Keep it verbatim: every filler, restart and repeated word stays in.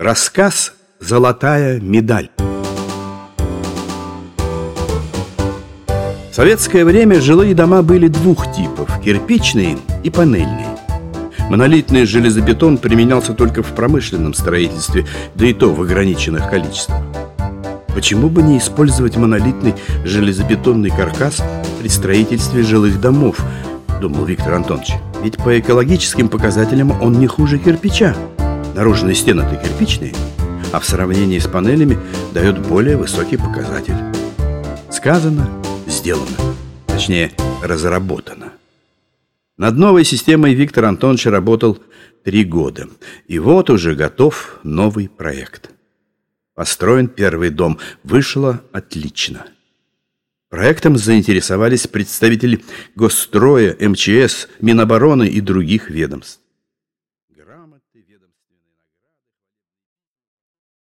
Рассказ «Золотая медаль». В советское время жилые дома были двух типов – кирпичные и панельные. Монолитный железобетон применялся только в промышленном строительстве, да и то в ограниченных количествах. Почему бы не использовать монолитный железобетонный каркас при строительстве жилых домов, думал Виктор Антонович. Ведь по экологическим показателям он не хуже кирпича. Наружные стены-то кирпичные, а в сравнении с панелями дает более высокий показатель. Сказано, сделано. Точнее, разработано. Над новой системой Виктор Антонович работал три года. И вот уже готов новый проект. Построен первый дом. Вышло отлично. Проектом заинтересовались представители Госстроя, эм че эс, Минобороны и других ведомств.